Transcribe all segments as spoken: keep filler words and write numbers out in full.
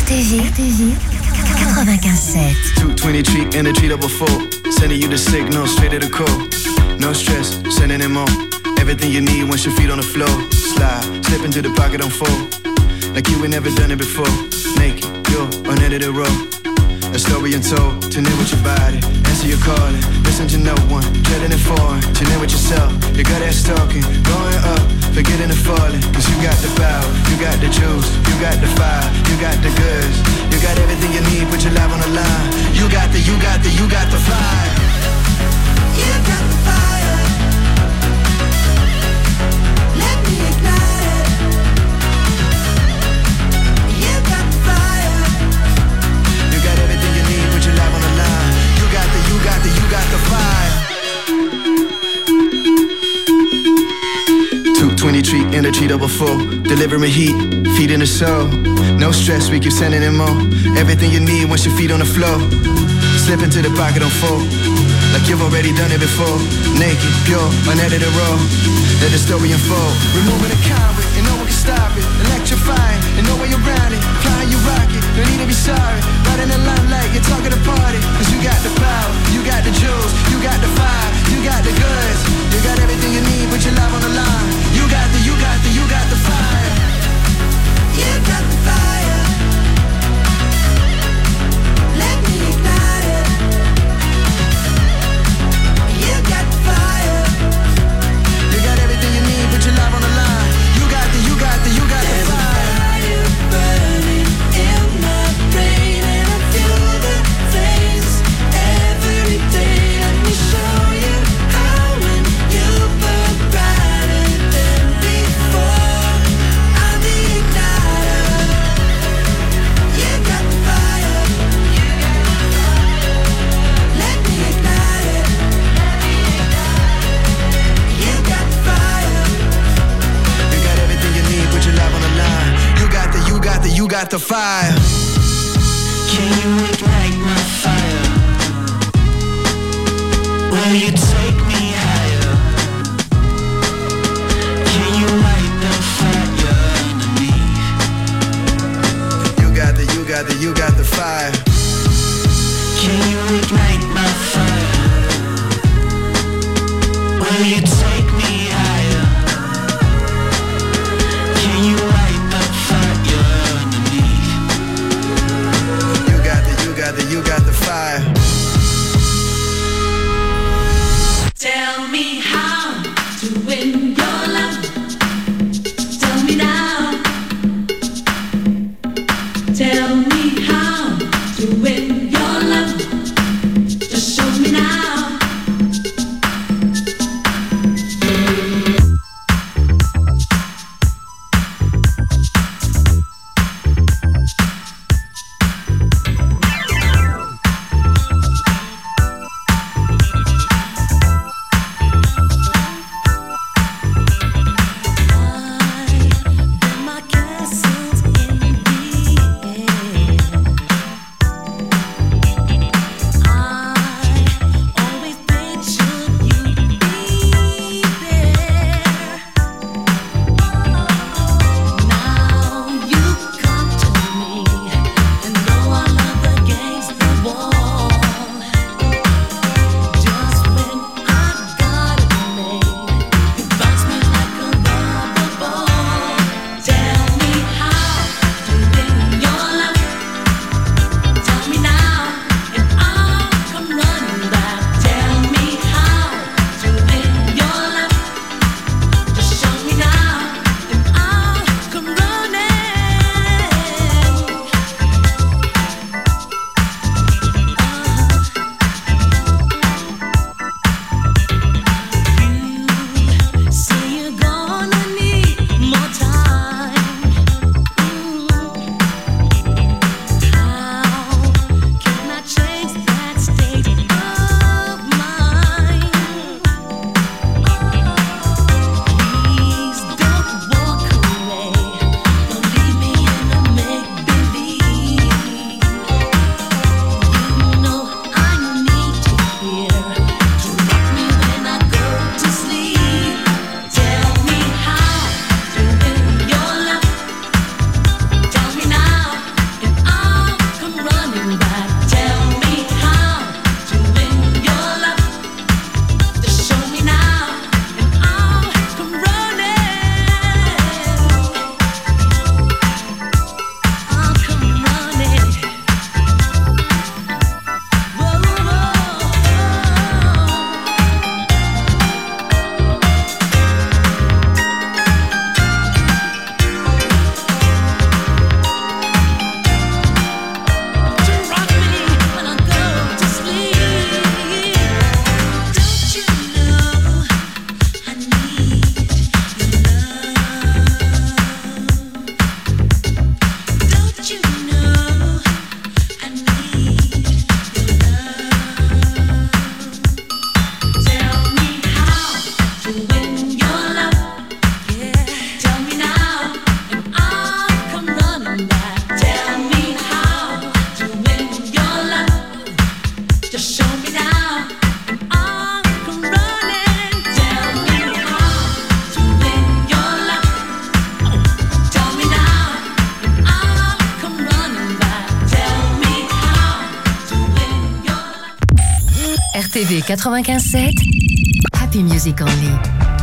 quatre-vingt-quinze sept. two twenty-three in a treat up a four. Sending you the signal straight to the core. No stress, sending it more. Everything you need once your feet on the floor. Slide, slip into the pocket on four. Like you ain't never done it before. Naked, you're unedited raw. A story untold, tune in with your body. Answer your calling, listen to no one. Dreading and foreign, tune in with yourself. You got that stalking, going up, forgetting and falling. Cause you got the power, you got the juice, you got the fire, you got the goods. You got everything you need, put your life on the line. You got the, you got the, you got the fire. You got the fire. Let me ignite it. You got the fire. You got everything you need, put your life on the line. You got the, you got the, you got the fire. two twenty-three in a treat up a four. Delivering heat, feeding the soul. No stress, we keep sending in more. Everything you need once your feet on the floor. Slip into the pocket on four. Like you've already done it before. Naked, pure, unedited raw. Let the story unfold. Removing the convict and no one can stop it. Electrifying and no way around it. Flying you rocket, no need to be sorry. Right in the limelight, you're talking to party. Cause you got the power, you got the juice, you got the fire, you got the goods. You got everything you need, put your life on the line. You got the, you got the, you got the fire. You got the fire. Let me ignite it. You got the fire. You got everything you need, put your life on the line. You got the, you got the, you got the fire. There's a fire burning in my brain, and I feel the flames every day. Let me show you how when you burn brighter than before. I'm the igniter. You got the fire. Let me ignite it. You got the fire. You got everything you need, put your life on the line. You got the, you got the, you got the fire. Can you ignite my fire? Will you take me higher? Can you light the fire underneath? You got the, you got the, you got the fire. Can you ignite my fire? Will you take me higher? Can you light the fire underneath? You got the, you got the, you got the fire. Tell me how to win your love. Tell me now. Tell me how to win your love. Just show me now. My castles in the air. R T V quatre-vingt-quinze sept, Happy Music Only.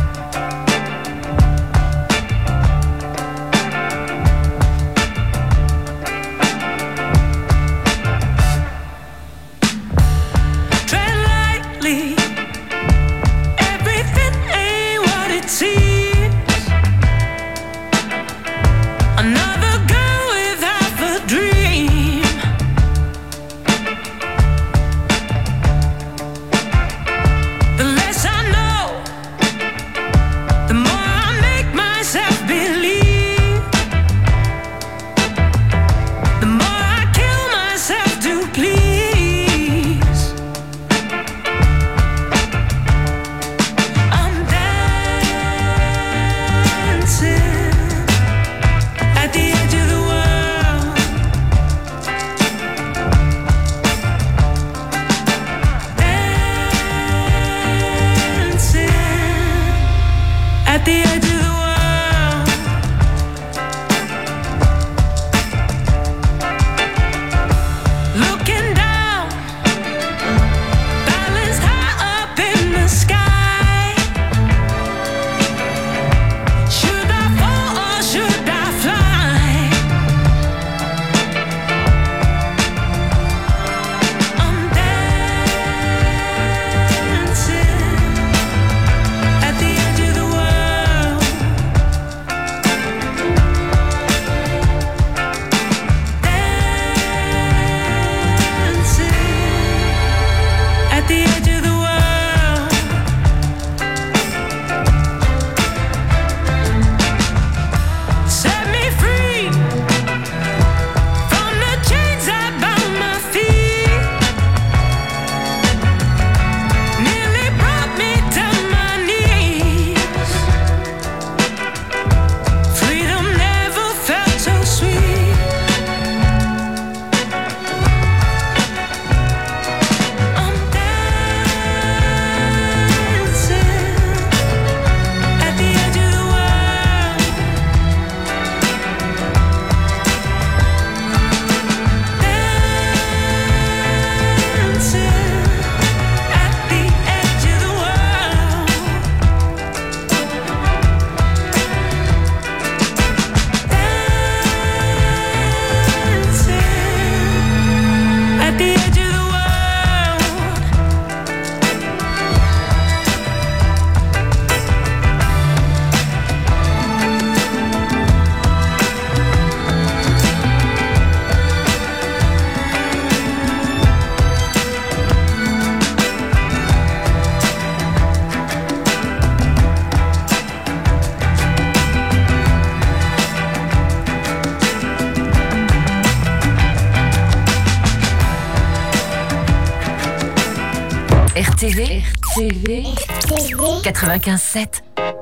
R T V, R T V, quatre-vingt-quinze sept.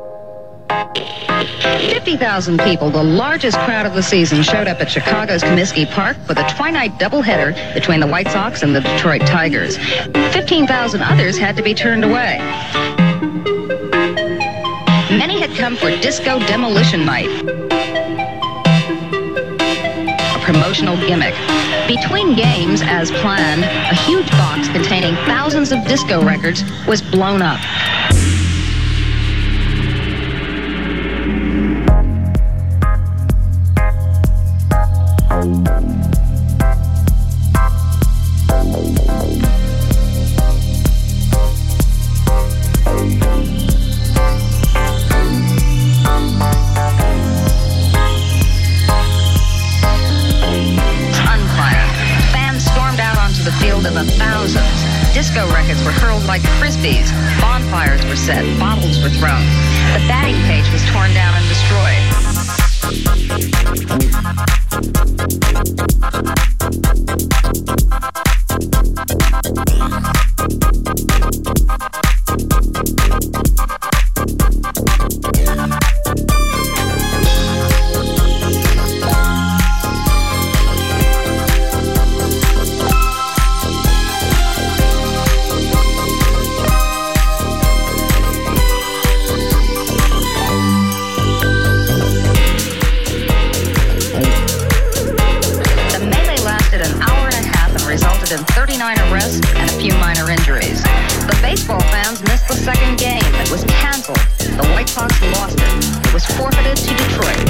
fifty thousand people, the largest crowd of the season, showed up at Chicago's Comiskey Park for the twilight doubleheader between the White Sox and the Detroit Tigers. fifteen thousand others had to be turned away. Many had come for Disco Demolition Night, a promotional gimmick. Between games, as planned, a huge box containing thousands of disco records was blown up. In the thousands. Disco records were hurled like frisbees. Bonfires were set. Bottles were thrown. The batting cage was torn down and destroyed. thirty-nine arrests and a few minor injuries. simple. The White Sox lost it. It was forfeited to Detroit.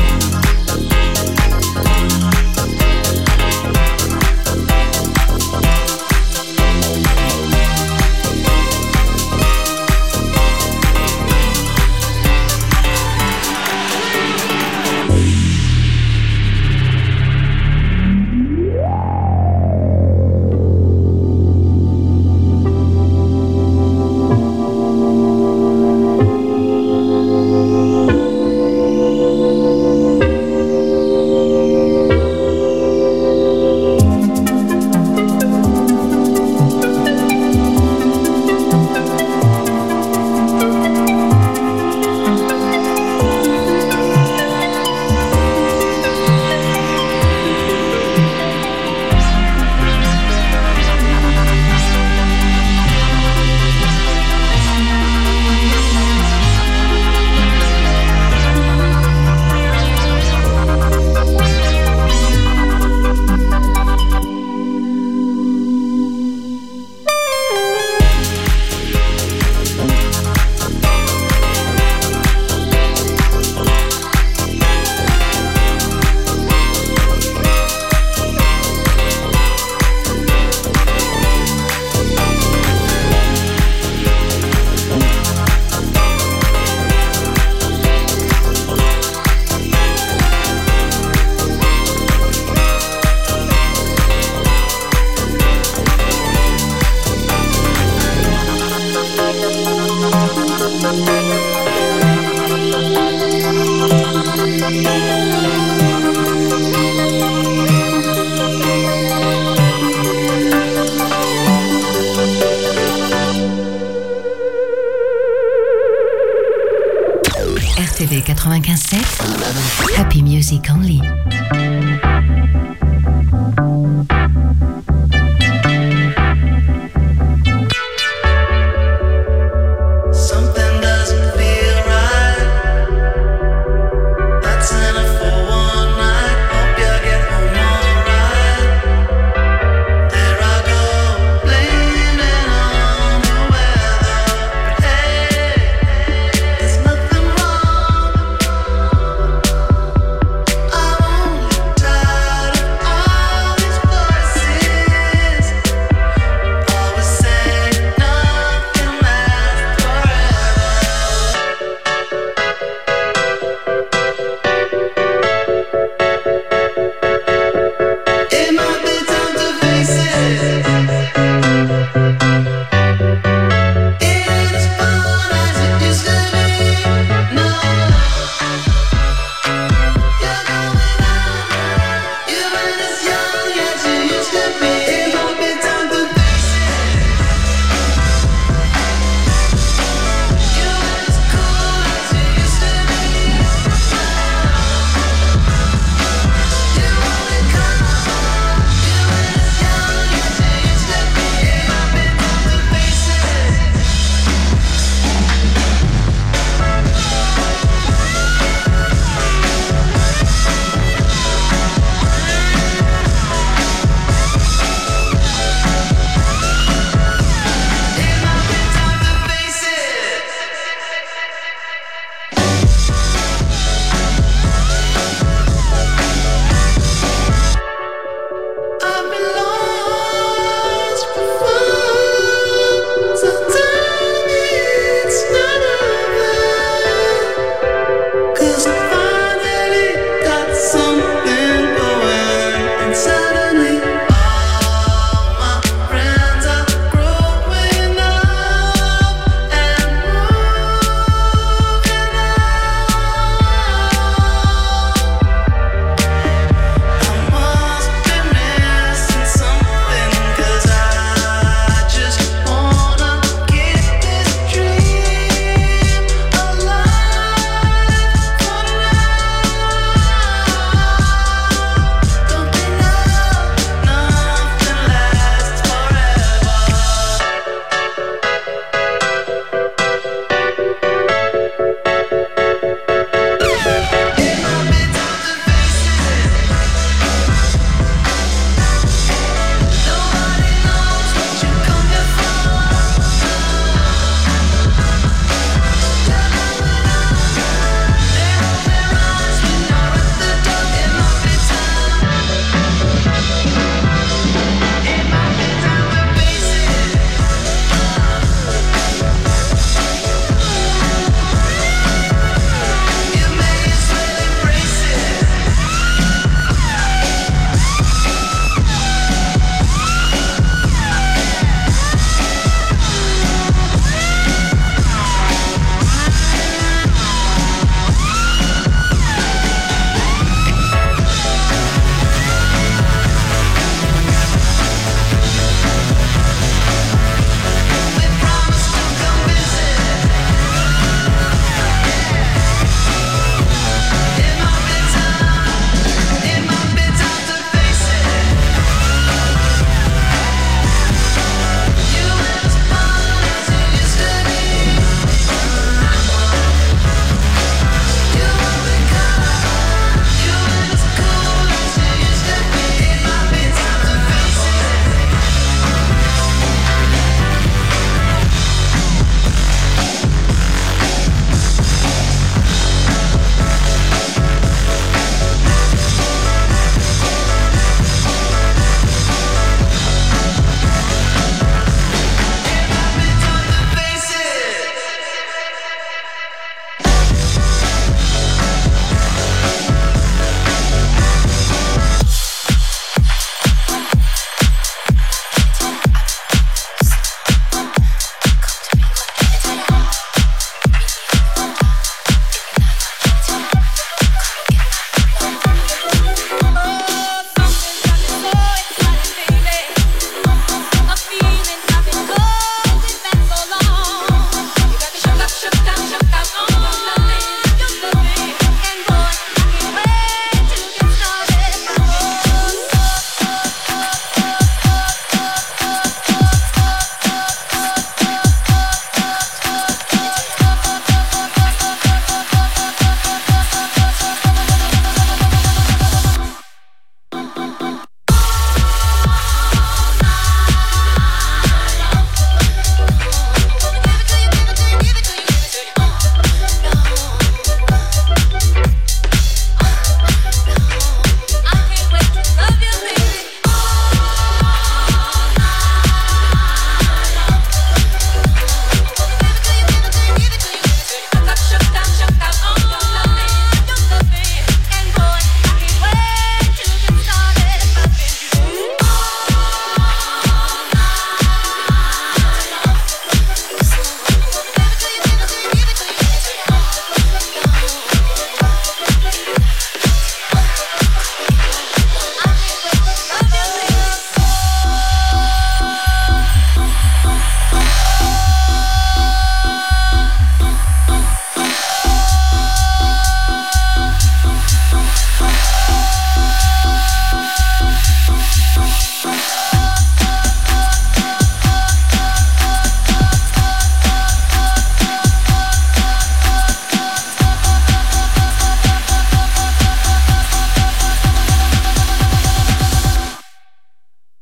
R T V quatre-vingt-quinze sept, Happy Music Only.